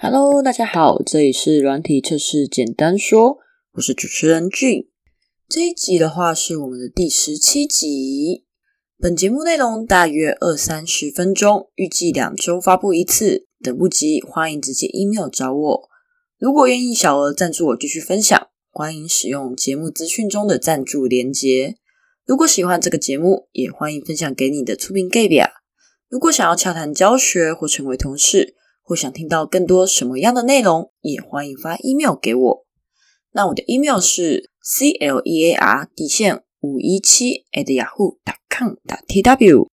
Hello， 大家好，这里是软体测试简单说，我是主持人俊。这一集的话是我们的第17集，本节目内容大约20-30分钟，预计2周发布一次，等不及欢迎直接 email 找我。如果愿意小额赞助我继续分享，欢迎使用节目资讯中的赞助连结。如果喜欢这个节目，也欢迎分享给你的厝边隔壁。如果想要洽談教學或成為同事，或想聽到更多什麼樣的內容，也歡迎發 email 給我。那我的 email 是 clear517@yahoo.com.tw。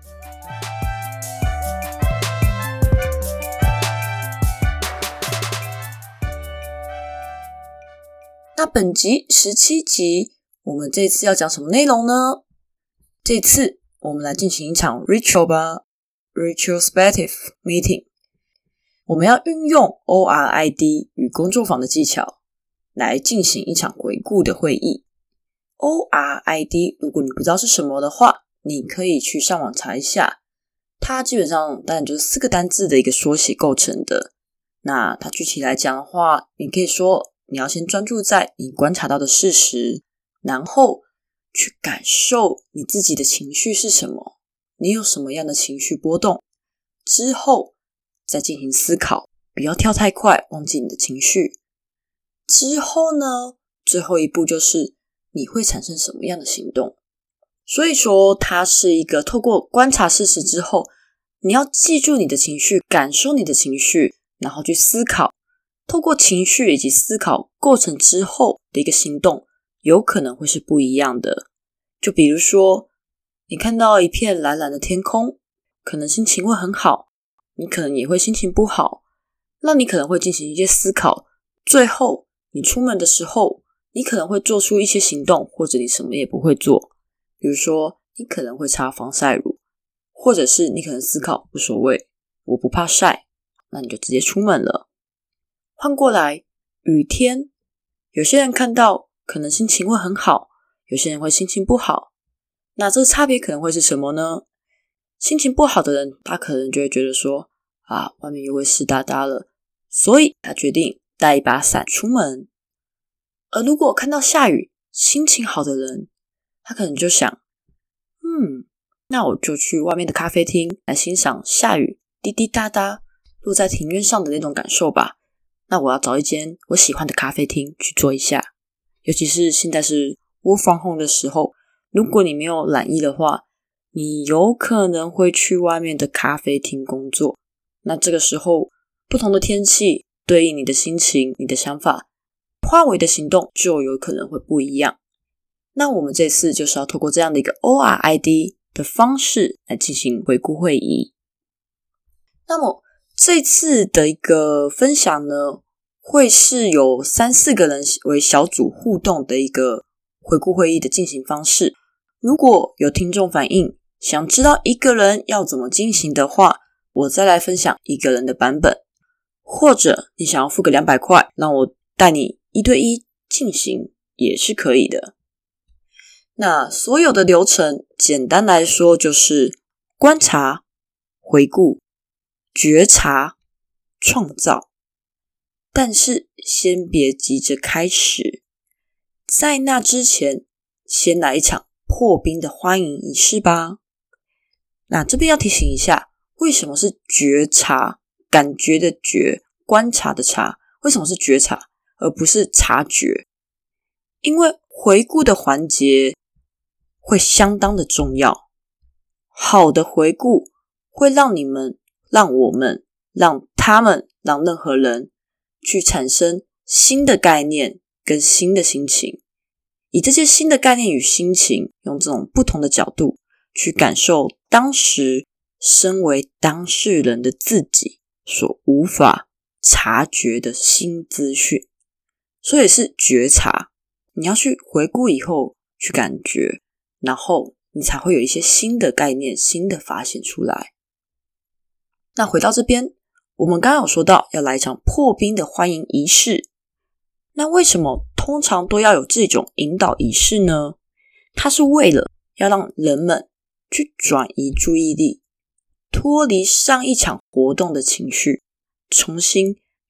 那本集17集，我們這次要講什麼內容呢？這次我們來進行一場 ritual 吧 ，retrospective meeting。我們要運用 ORID 與工作坊的技巧來進行一場回顧的會議。ORID 如果你不知道是什麼的話，你可以去上網查一下，它基本上當然就是4個單字的一個縮寫構成的。那它具體來講的話，你可以說你要先專注在你觀察到的事實，然後去感受你自己的情緒是什麼，你有什麼樣的情緒波動，之後再進行思考，不要跳太快，忘記你的情緒。之後呢，最後一步就是你會產生什麼樣的行動。所以說它是一個透過觀察事實之後，你要記住你的情緒，感受你的情緒，然後去思考，透過情緒以及思考過程之後的一個行動，有可能會是不一樣的。就比如說你看到一片藍藍的天空，可能心情會很好，你可能也會心情不好，那你可能會進行一些思考，最後你出門的時候，你可能會做出一些行動，或者你什麼也不會做。比如說你可能會擦防曬乳，或者是你可能思考無所謂，我不怕曬，那你就直接出門了。換過來雨天，有些人看到可能心情會很好，有些人會心情不好，那這個差別可能會是什麼呢？心情不好的人，他可能就會覺得說外面又會濕噠噠了，所以他決定帶一把傘出門。而如果看到下雨，心情好的人，他可能就想那我就去外面的咖啡廳來欣賞下雨滴滴答答落在庭院上的那種感受吧。那我要找一間我喜歡的咖啡廳去坐一下。尤其是現在是 work from home 的時候，如果你沒有懶意的話，你有可能會去外面的咖啡廳工作。那這個時候不同的天氣對應你的心情，你的想法，化為的行動就有可能會不一樣。那我們這次就是要透過這樣的一個 ORID 的方式來進行回顧會議。那麼這次的一個分享呢，會是有3-4個人為小組互動的一個回顧會議的進行方式。如果有聽眾反映想知道一個人要怎麼進行的話，我再來分享一個人的版本，或者你想要付個200塊讓我帶你1對1進行也是可以的。那所有的流程簡單來說就是觀察、回顧、覺察、創造。但是先別急着開始，在那之前先來一場破冰的歡迎儀式吧。那這邊要提醒一下，為什麼是覺察？感覺的覺，觀察的察，為什麼是覺察而不是察覺？因為回顧的環節會相當的重要。好的回顧會讓你們、讓我們、讓他們、讓任何人去產生新的概念跟新的心情，以這些新的概念與心情，用這種不同的角度去感受當時身為當事人的自己所無法察覺的新資訊。所以是覺察，你要去回顧以後去感覺，然後你才會有一些新的概念、新的發現出來。那回到這邊，我們剛剛有說到要來一場破冰的歡迎儀式，那為什麼通常都要有這種引導儀式呢？它是為了要讓人們去轉移注意力，脫離上一場活動的情緒，重新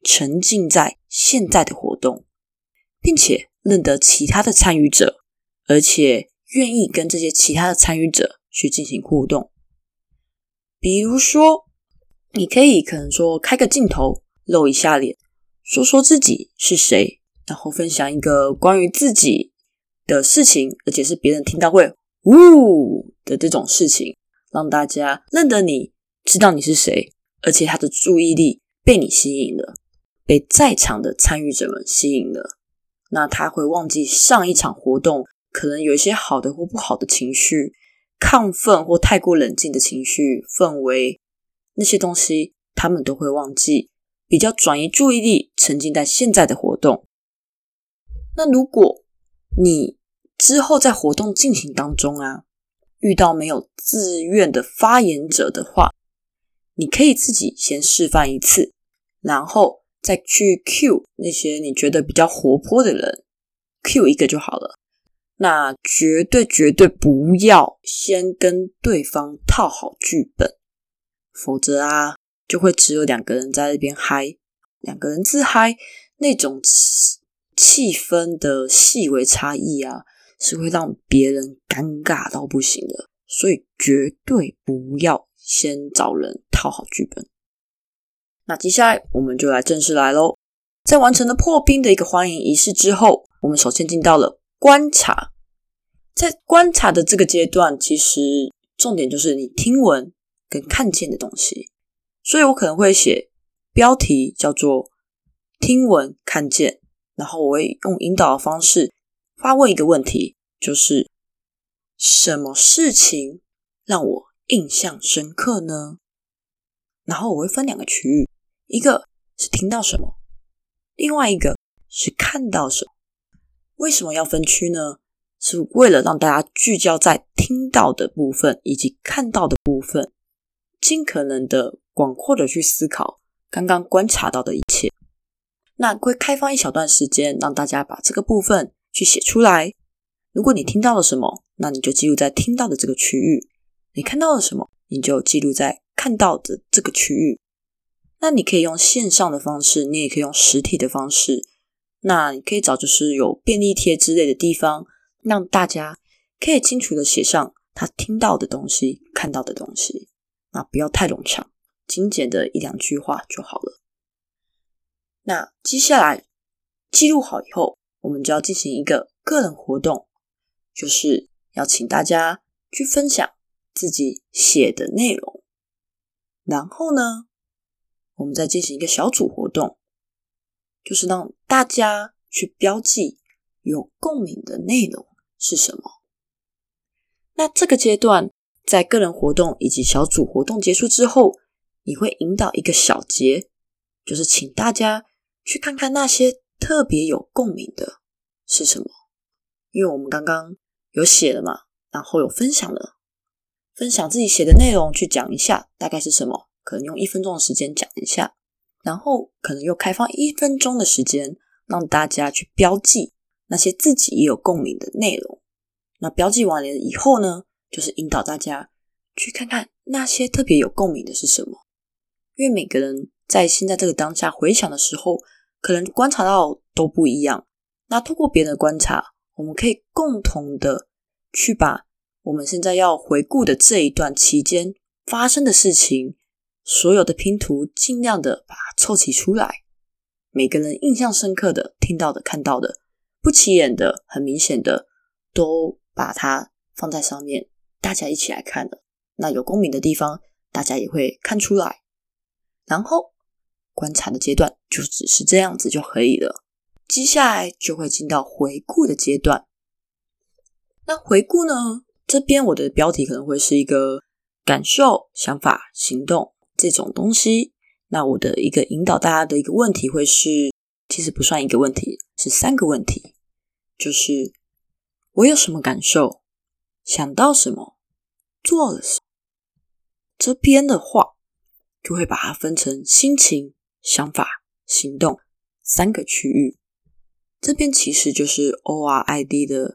沉浸在现在的活动，并且认得其他的参与者，而且愿意跟这些其他的参与者去进行互动。比如说，你可能说开个镜头，露一下脸，说说自己是谁，然后分享一个关于自己的事情，而且是别人听到会呜的这种事情，让大家认得你，知道你是谁，而且他的注意力被你吸引了，被在场的参与者们吸引了。那他会忘记上一场活动可能有一些好的或不好的情绪，亢奋或太过冷静的情绪氛围，那些东西他们都会忘记，比较转移注意力，沉浸在现在的活动。那如果你之后在活动进行当中遇到没有自愿的发言者的话，你可以自己先示范一次，然后再去 cue 那些你觉得比较活泼的人， cue 一个就好了。那绝对不要先跟对方套好剧本，否则就会只有两个人在那边嗨，两个人自嗨，那种气氛的细微差异是会让别人尴尬到不行的，所以绝对不要先找人套好剧本。那接下来我们就正式来咯。在完成了破冰的一个欢迎仪式之后，我们首先进到了观察。在观察的这个阶段，其实重点就是你听闻跟看见的东西，所以我可能会写标题叫做听闻看见，然后我会用引导的方式发问一个问题，就是什么事情让我印象深刻呢？然后我会分两个区域，一个是听到什么，另外一个是看到什么。为什么要分区呢？是为了让大家聚焦在听到的部分以及看到的部分，尽可能的广阔的去思考刚刚观察到的一切。那会开放一小段时间让大家把这个部分去写出来。如果你听到了什么，那你就记录在听到的这个区域，你看到了什么，你就记录在看到的这个区域。那你可以用线上的方式，你也可以用实体的方式。那你可以找就是有便利贴之类的地方，让大家可以清楚的写上他听到的东西，看到的东西。那不要太冗长，精简的一两句话就好了。那接下来记录好以后，我们就要进行一个个人活动，就是要请大家去分享自己写的内容。然后呢，我们再进行一个小组活动，就是让大家去标记有共鸣的内容是什么。那这个阶段，在个人活动以及小组活动结束之后，你会引导一个小节，就是请大家去看看那些特别有共鸣的是什么。因为我们刚刚有写了嘛，然后有分享了，分享自己写的内容去讲一下大概是什么，可能用1分钟的时间讲一下，然后可能又开放1分钟的时间让大家去标记那些自己也有共鸣的内容。那标记完了以后呢，就是引导大家去看看那些特别有共鸣的是什么。因为每个人在现在这个当下回想的时候，可能观察到都不一样。那透过别人的观察，我们可以共同的去把我们现在要回顾的这一段期间发生的事情，所有的拼图尽量的把它凑齐出来。每个人印象深刻的、听到的、看到的、不起眼的、很明显的，都把它放在上面，大家一起来看了。那有共鸣的地方，大家也会看出来。然后观察的阶段就只是这样子就可以了。接下来就会进到回顾的阶段。那回顾呢，这边我的标题可能会是一个感受、想法、行动这种东西。那我的一个引导大家的一个问题会是，其实不算一个问题，是3个问题。就是我有什么感受，想到什么，做了什么。这边的话就会把它分成心情、想法、行动3个区域。这边其实就是 ORID 的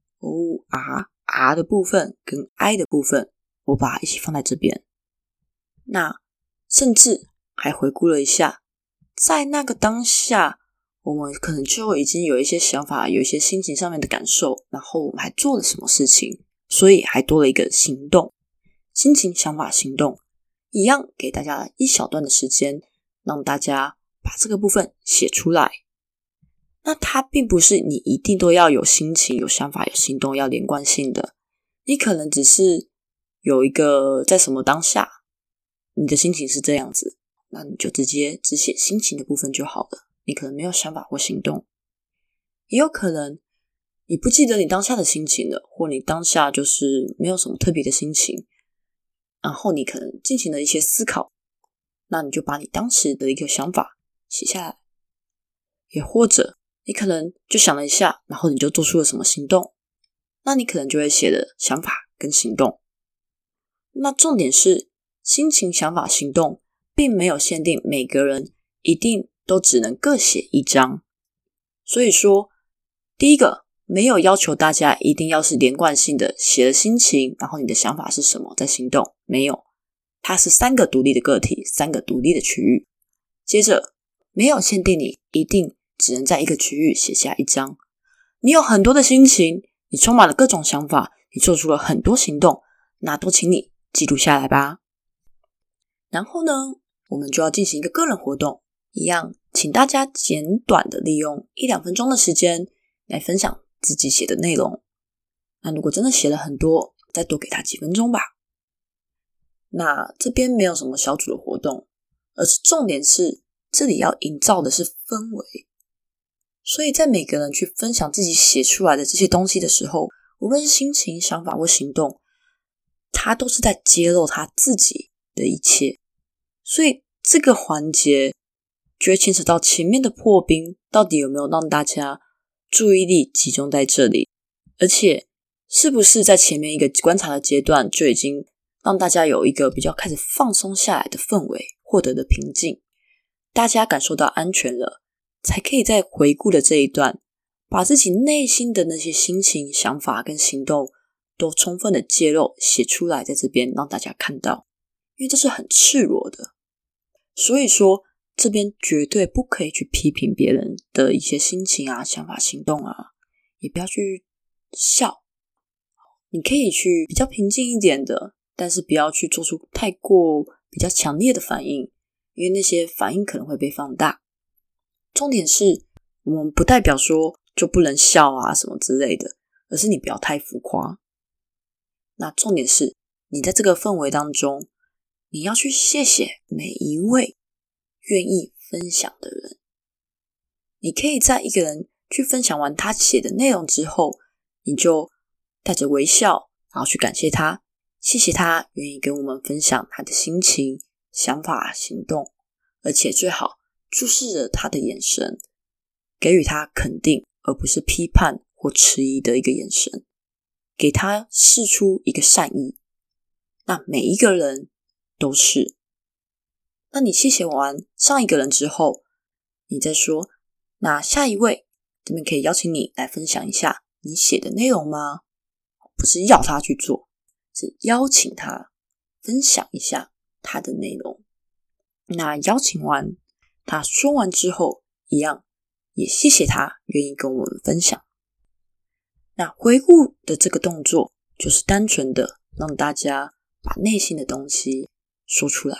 OR 的部分跟 I 的部分，我把它一起放在这边。那甚至还回顾了一下在那个当下，我们可能就已经有一些想法，有一些心情上面的感受，然后我们还做了什么事情，所以还多了一个行动。心情、想法、行动一样，给大家一小段的时间，让大家把这个部分写出来。那它并不是你一定都要有心情、有想法、有行动，要连贯性的。你可能只是有一个在什么当下，你的心情是这样子，那你就直接只写心情的部分就好了。你可能没有想法或行动，也有可能你不记得你当下的心情了，或你当下就是没有什么特别的心情，然后你可能进行了一些思考，那你就把你当时的一个想法写下来。也或者你可能就想了一下，然后你就做出了什么行动，那你可能就会写的想法跟行动。那重点是心情、想法、行动并没有限定每个人一定都只能各写一张。所以说第一个没有要求大家一定要是连贯性的写了心情，然后你的想法是什么再行动，没有，它是3个独立的个体，3个独立的区域。接着没有限定你一定只能在一个区域写下一张，你有很多的心情，你充满了各种想法，你做出了很多行动，那都请你记录下来吧。然后呢，我们就要进行一个个人活动，一样请大家简短的利用1-2分钟的时间来分享自己写的内容。那如果真的写了很多，再多给他几分钟吧。那这边没有什么小组的活动，而是重点是这里要营造的是氛围。所以在每个人去分享自己写出来的这些东西的时候，无论是心情、想法或行动，他都是在揭露他自己的一切。所以这个环节就会牵扯到前面的破冰到底有没有让大家注意力集中在这里，而且是不是在前面一个观察的阶段就已经让大家有一个比较开始放松下来的氛围，获得的平静，大家感受到安全了，才可以在回顾的这一段把自己内心的那些心情、想法跟行动都充分的揭露写出来，在这边让大家看到，因为这是很赤裸的。所以说这边绝对不可以去批评别人的一些心情啊、想法、行动啊，也不要去笑，你可以去比较平静一点的，但是不要去做出太过比较强烈的反应，因为那些反应可能会被放大。重点是我们不代表说就不能笑啊什么之类的，而是你不要太浮夸。那重点是你在这个氛围当中，你要去谢谢每一位愿意分享的人。你可以在一个人去分享完他写的内容之后，你就带着微笑，然后去感谢他，谢谢他愿意跟我们分享他的心情、想法、行动，而且最好注视着他的眼神，给予他肯定，而不是批判或迟疑的一个眼神，给他释出一个善意。那每一个人都是。那你谢谢完上一个人之后，你再说，那下一位，这边可以邀请你来分享一下你写的内容吗？不是要他去做，是邀请他分享一下他的内容。那邀请完，他说完之后，一样也谢谢他愿意跟我们分享。那回顾的这个动作，就是单纯的让大家把内心的东西说出来。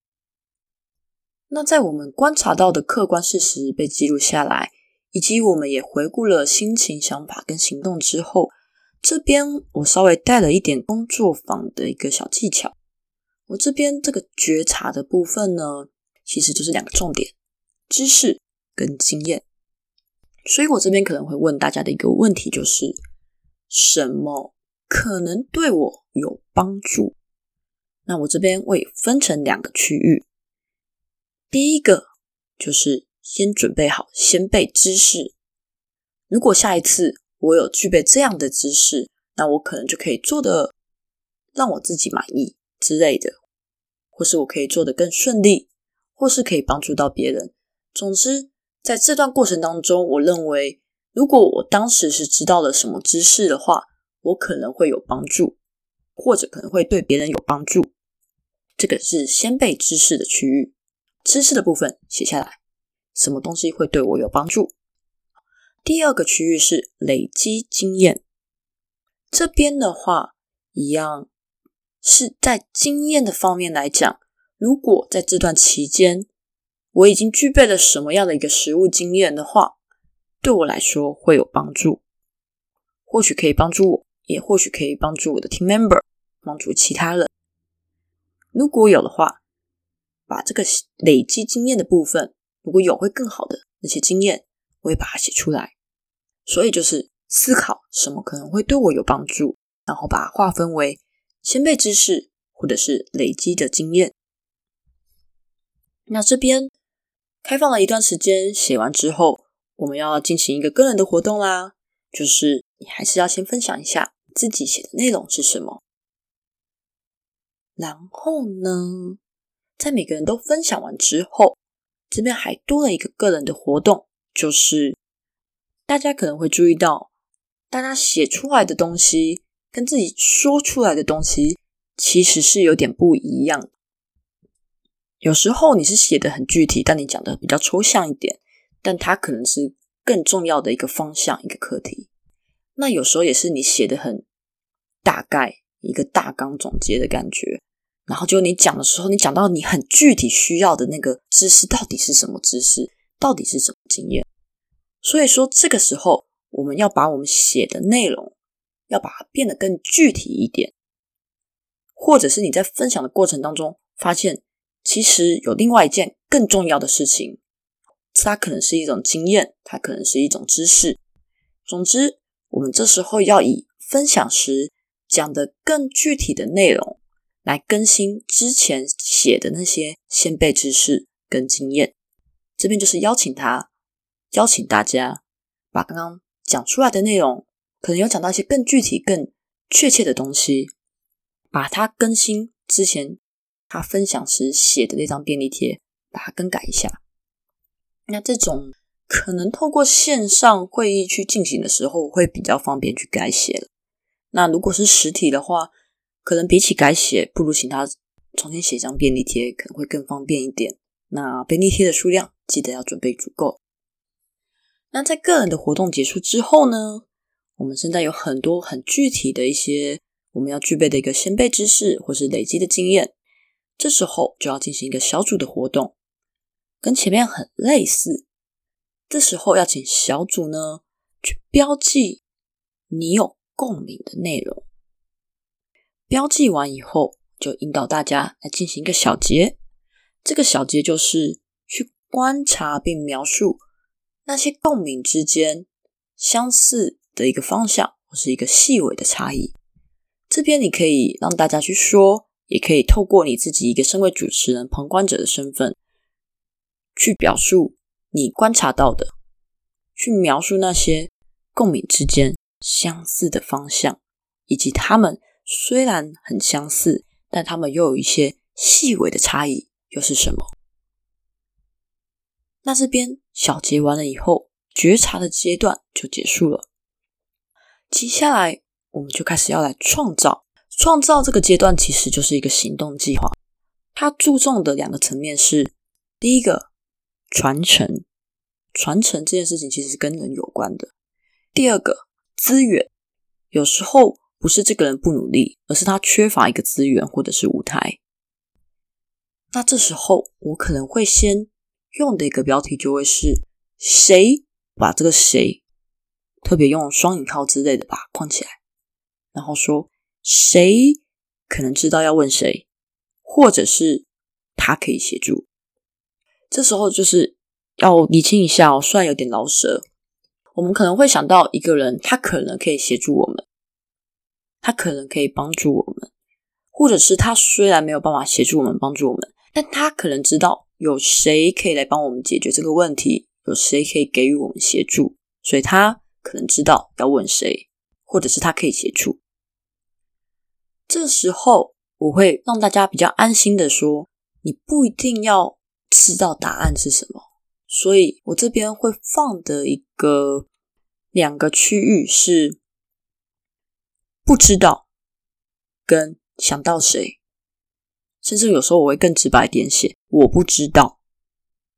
那在我们观察到的客观事实被记录下来，以及我们也回顾了心情、想法跟行动之后，这边我稍微带了一点工作坊的一个小技巧。我这边这个觉察的部分呢，其实就是2个重点，知识跟经验。所以我这边可能会问大家的一个问题就是，什么可能对我有帮助？那我这边会分成2个区域。第一个就是先准备好先备知识，如果下一次我有具备这样的知识，那我可能就可以做的让我自己满意之类的，或是我可以做得更顺利，或是可以帮助到别人。总之在这段过程当中，我认为如果我当时是知道了什么知识的话，我可能会有帮助，或者可能会对别人有帮助。这个是先备知识的区域，知识的部分写下来。 什么东西会对我有帮助。第二个区域是累积经验，这边的话一样是在经验的方面来讲，如果在这段期间我已经具备了什么样的一个实务经验的话，对我来说会有帮助，或许可以帮助我，也或许可以帮助我的 team member， 帮助其他人。如果有的话，把这个累积经验的部分，如果有会更好的那些经验，我会把它写出来。所以就是思考什么可能会对我有帮助，然后把它划分为先辈知识或者是累积的经验。那这边开放了一段时间，写完之后我们要进行一个个人的活动啦，就是你还是要先分享一下自己写的内容是什么。然后呢，在每个人都分享完之后，这边还多了一个个人的活动，就是大家可能会注意到，大家写出来的东西跟自己说出来的东西其实是有点不一样的。有时候你是写的很具体，但你讲的比较抽象一点，但它可能是更重要的一个方向，一个课题。那有时候也是你写的很大概，一个大纲总结的感觉，然后就你讲的时候，你讲到你很具体需要的那个知识到底是什么知识，到底是什么经验。所以说这个时候我们要把我们写的内容要把它变得更具体一点，或者是你在分享的过程当中发现其实有另外一件更重要的事情，它可能是一种经验，它可能是一种知识。总之我们这时候要以分享时讲的更具体的内容来更新之前写的那些先辈知识跟经验。这边就是邀请大家把刚刚讲出来的内容，可能有讲到一些更具体更确切的东西，把它更新之前他分享时写的那张便利贴，把它更改一下。那这种可能透过线上会议去进行的时候会比较方便去改写了。那如果是实体的话，可能比起改写，不如请他重新写一张便利贴，可能会更方便一点。那便利贴的数量记得要准备足够。那在个人的活动结束之后呢，我们现在有很多很具体的一些我们要具备的一个先辈知识或是累积的经验，这时候就要进行一个小组的活动，跟前面很类似。这时候要请小组呢去标记你有共鸣的内容，标记完以后就引导大家来进行一个小结。这个小结就是去观察并描述那些共鸣之间相似的一个方向或是一个细微的差异。这边你可以让大家去说，也可以透过你自己一个身为主持人旁观者的身份去表述你观察到的，去描述那些共鸣之间相似的方向，以及他们虽然很相似，但他们又有一些细微的差异又是什么。那这边小结完了以后，觉察的阶段就结束了。接下来我们就开始要来创造这个阶段其实就是一个行动计划。它注重的两个层面是，第一个传承这件事情其实是跟人有关的。第二个资源，有时候不是这个人不努力，而是他缺乏一个资源或者是舞台。那这时候我可能会先用的一个标题就会是谁，把这个谁特别用双引号之类的把它框起来，然后说谁可能知道要问谁，或者是他可以协助。这时候就是要厘清一下虽然有点老舍，我们可能会想到一个人他可能可以协助我们，他可能可以帮助我们，或者是他虽然没有办法协助我们帮助我们，但他可能知道有谁可以来帮我们解决这个问题，有谁可以给予我们协助，所以他可能知道要问谁，或者是他可以协助。这时候我会让大家比较安心的说，你不一定要知道答案是什么。所以我这边会放的两个区域是不知道跟想到谁，甚至有时候我会更直白一点写我不知道。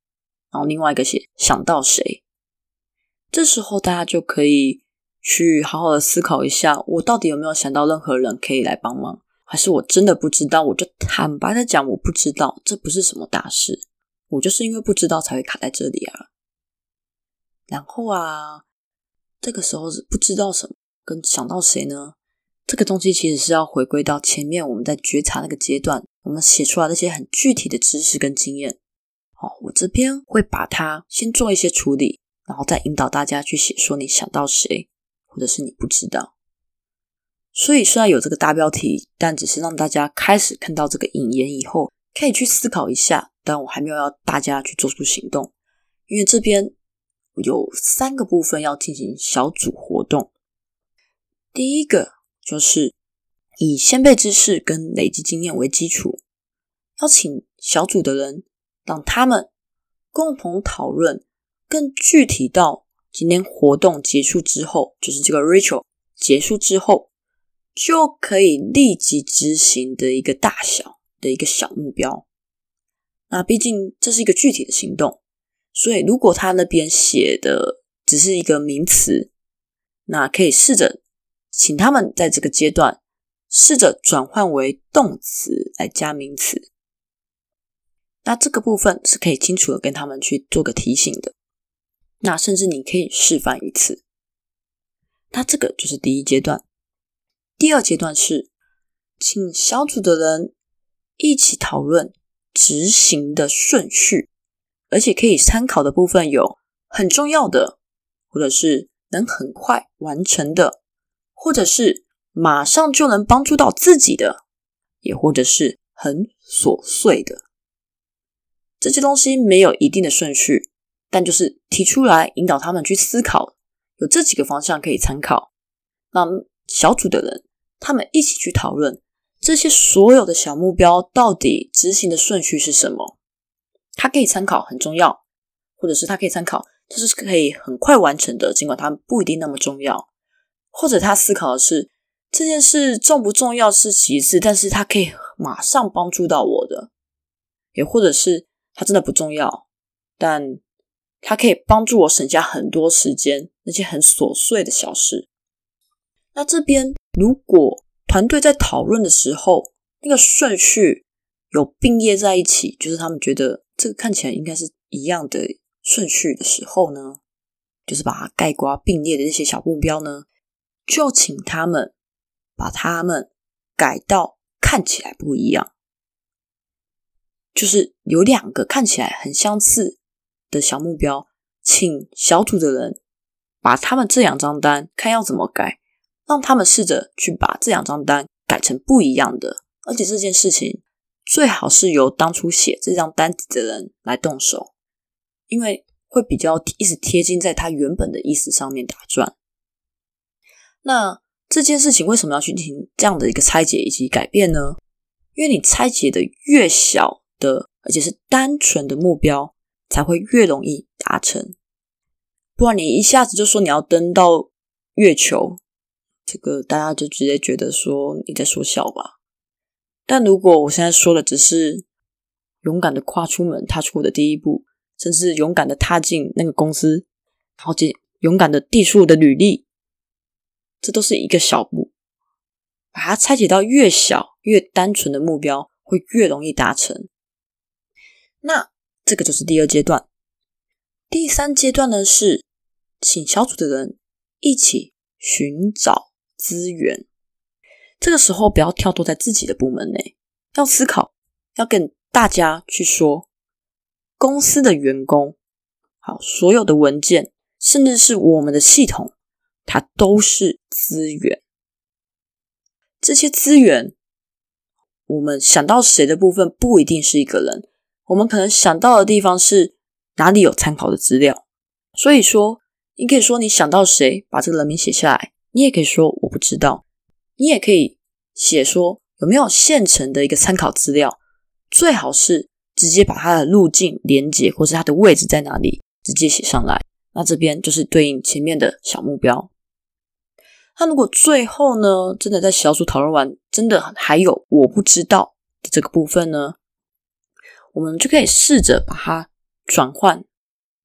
然后另外一个写想到谁。这时候大家就可以去好好的思考一下，我到底有没有想到任何人可以来帮忙，还是我真的不知道，我就坦白的讲我不知道，这不是什么大事，我就是因为不知道才会卡在这里啊。然后这个时候是不知道什么跟想到谁呢，这个东西其实是要回归到前面我们在觉察那个阶段，我们写出来那些很具体的知识跟经验。我这边会把它先做一些处理，然后再引导大家去写说你想到谁，或者是你不知道。所以虽然有这个大标题，但只是让大家开始看到这个引言以后可以去思考一下，但我还没有要大家去做出行动，因为这边有3个部分要进行小组活动。第一个就是以先辈知识跟累积经验为基础，邀请小组的人让他们共同讨论更具体到今天活动结束之后，就是这个 ritual 结束之后就可以立即执行的一个大小的一个小目标。那毕竟这是一个具体的行动，所以如果他那边写的只是一个名词，那可以试着请他们在这个阶段试着转换为动词来加名词。那这个部分是可以清楚的跟他们去做个提醒的，那甚至你可以示范一次。那这个就是第一阶段。第二阶段是请小组的人一起讨论执行的顺序，而且可以参考的部分有很重要的，或者是能很快完成的，或者是马上就能帮助到自己的，也或者是很琐碎的。这些东西没有一定的顺序，但就是提出来引导他们去思考，有这几个方向可以参考。让小组的人他们一起去讨论这些所有的小目标到底执行的顺序是什么。他可以参考很重要，或者是他可以参考这是可以很快完成的，尽管它不一定那么重要。或者他思考的是这件事重不重要是其次，但是他可以马上帮助到我的。也或者是它真的不重要，但它可以帮助我省下很多时间，那些很琐碎的小事。那这边如果团队在讨论的时候，那个顺序有并列在一起，就是他们觉得这个看起来应该是一样的顺序的时候呢，就是把它概括并列的那些小目标呢，就请他们把它们改到看起来不一样。就是有2个看起来很相似的小目标，请小组的人把他们这2张单看要怎么改，让他们试着去把这2张单改成不一样的，而且这件事情最好是由当初写这张单子的人来动手，因为会比较一直贴近在他原本的意思上面打转。那这件事情为什么要去进行这样的一个拆解以及改变呢？因为你拆解的越小的，而且是单纯的目标，才会越容易达成。不然你一下子就说你要登到月球，这个大家就直接觉得说你在说笑吧。但如果我现在说的只是勇敢的跨出门，踏出我的第一步，甚至勇敢的踏进那个公司，然后勇敢的递出我的履历，这都是一个小步。把它拆解到越小越单纯的目标，会越容易达成。那这个就是第2阶段。第3阶段呢，是请小组的人一起寻找资源。这个时候不要跳脱在自己的部门内，要思考，要跟大家去说，公司的员工，所有的文件，甚至是我们的系统，它都是资源。这些资源，我们想到谁的部分不一定是一个人，我们可能想到的地方是哪里有参考的资料。所以说你可以说你想到谁，把这个人名写下来，你也可以说我不知道，你也可以写说有没有现成的一个参考资料，最好是直接把它的路径连结或是它的位置在哪里直接写上来。那这边就是对应前面的小目标。那如果最后呢，真的在小组讨论完，真的还有我不知道的这个部分呢，我们就可以试着把它转换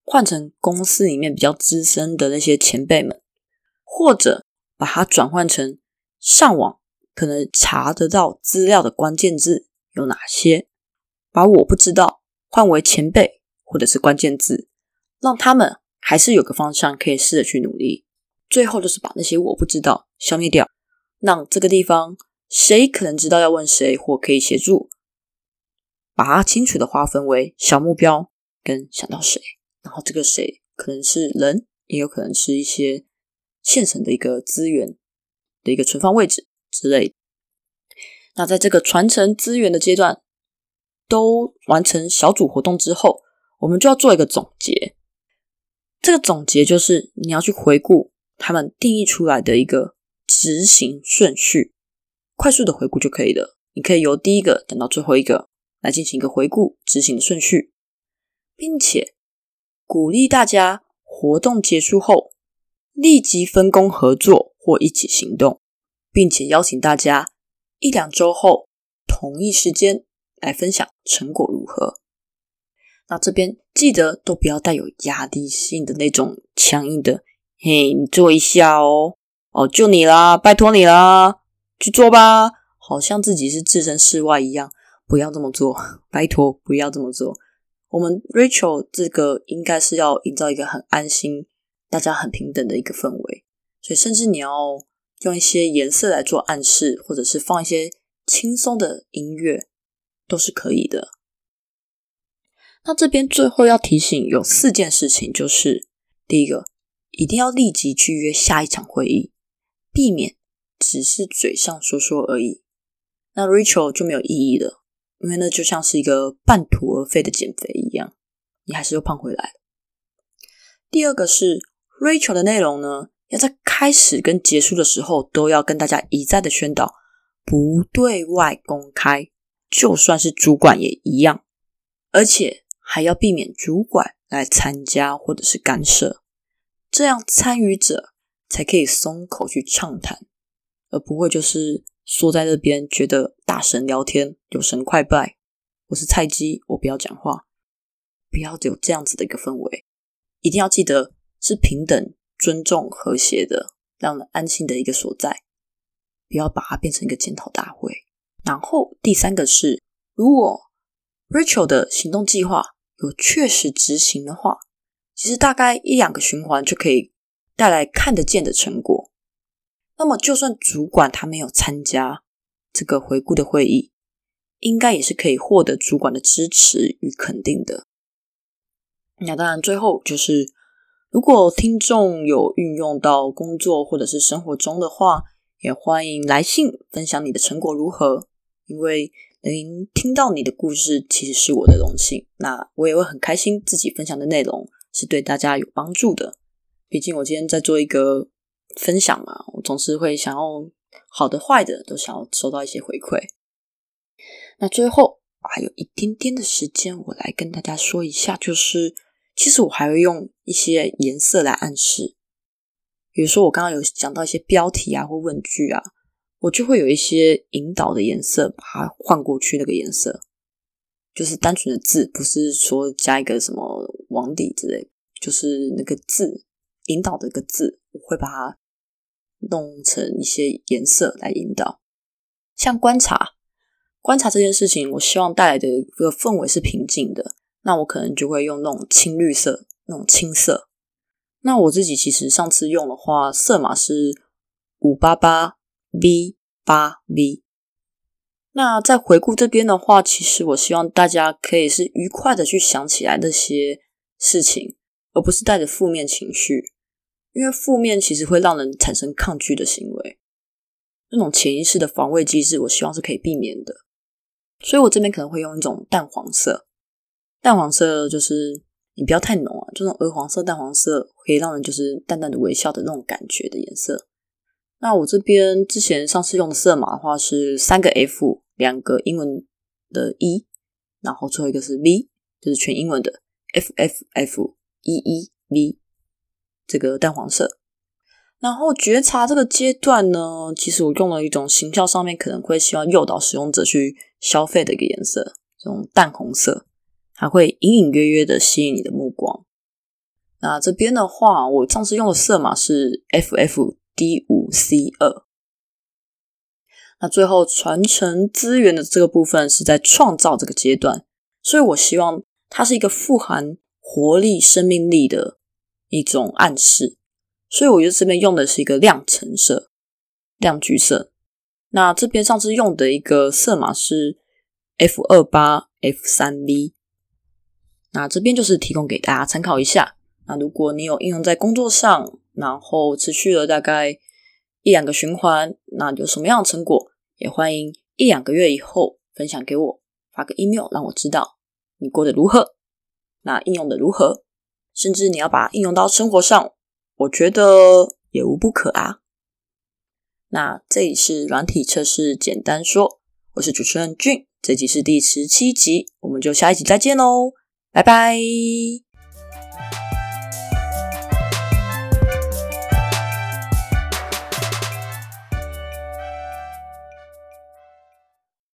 换成公司里面比较资深的那些前辈们，或者把它转换成上网可能查得到资料的关键字有哪些，把我不知道换为前辈或者是关键字，让他们还是有个方向可以试着去努力。最后就是把那些我不知道消灭掉，让这个地方谁可能知道要问谁或可以协助，把它清楚的划分为小目标跟想到谁，然后这个谁可能是人，也有可能是一些现成的一个资源的一个存放位置之类的。那在这个传承资源的阶段都完成小组活动之后，我们就要做一个总结。这个总结就是你要去回顾他们定义出来的一个执行顺序，快速的回顾就可以了。你可以由第一个等到最后一个来进行一个回顾执行的顺序，并且鼓励大家活动结束后立即分工合作或一起行动，并且邀请大家1-2周后同一时间来分享成果如何。那这边记得都不要带有压力性的那种强硬的嘿，你做一下哦，就你啦，拜托你啦，去做吧，好像自己是置身事外一样，不要这么做，拜托不要这么做。我们 Rachel 这个应该是要营造一个很安心，大家很平等的一个氛围，所以甚至你要用一些颜色来做暗示，或者是放一些轻松的音乐都是可以的。那这边最后要提醒有4件事情，就是第一个，一定要立即去约下一场会议，避免只是嘴上说说而已，那 Rachel 就没有意义了，因为那就像是一个半途而废的减肥一样，你还是又胖回来了。第二个是 Rachel 的内容呢，要在开始跟结束的时候都要跟大家一再的宣导，不对外公开，就算是主管也一样，而且还要避免主管来参加或者是干涉，这样参与者才可以松口去畅谈，而不会就是缩在这边觉得大神聊天有神快拜，我是菜鸡我不要讲话，不要有这样子的一个氛围，一定要记得是平等尊重和谐的，让人安心的一个所在，不要把它变成一个检讨大会。然后第3个是，如果 Rachel 的行动计划有确实执行的话，其实大概1-2个循环就可以带来看得见的成果。那么就算主管他没有参加这个回顾的会议，应该也是可以获得主管的支持与肯定的。那当然最后就是，如果听众有运用到工作或者是生活中的话，也欢迎来信分享你的成果如何，因为能听到你的故事其实是我的荣幸，那我也会很开心自己分享的内容是对大家有帮助的。毕竟我今天在做一个分享嘛，我总是会想要好的坏的都想要收到一些回馈。那最后还有一点点的时间，我来跟大家说一下，就是其实我还会用一些颜色来暗示，比如说我刚刚有讲到一些标题啊或问句啊，我就会有一些引导的颜色把它换过去，那个颜色就是单纯的字，不是说加一个什么网底之类，就是那个字引导的一个字，我会把它弄成一些颜色来引导。像观察这件事情，我希望带来的一个氛围是平静的，那我可能就会用那种青绿色，那种青色。那我自己其实上次用的话，色码是 588V8V。 那在回顾这边的话，其实我希望大家可以是愉快的去想起来那些事情，而不是带着负面情绪，因为负面其实会让人产生抗拒的行为，那种潜意识的防卫机制我希望是可以避免的。所以我这边可能会用一种淡黄色，淡黄色就是你不要太浓啊，就那种鹅黄色淡黄色可以让人就是淡淡的微笑的那种感觉的颜色。那我这边之前上次用的色码的话是3个 F 2个英文的 E， 然后最后一个是 V， 就是全英文的 FFF11V 这个淡黄色。然后觉察这个阶段呢，其实我用了一种行销上面可能会希望诱导使用者去消费的一个颜色，这种淡红色，它会隐隐约约的吸引你的目光。 那这边的话，我上次用的色码是 FFD5C2。那最后传承资源的这个部分是在创造这个阶段，所以我希望它是一个富含活力、生命力的一种暗示，所以我觉得这边用的是一个亮橙色、亮橘色。那这边上次用的一个色码是 F28F3V， 那这边就是提供给大家参考一下。那如果你有应用在工作上，然后持续了大概1-2个循环，那有什么样的成果，也欢迎1-2个月以后分享给我，发个 email 让我知道你过得如何，那应用的如何，甚至你要把它应用到生活上，我觉得也无不可啊。那这里是软体测试简单说，我是主持人俊，这集是第17集，我们就下一集再见咯，拜拜。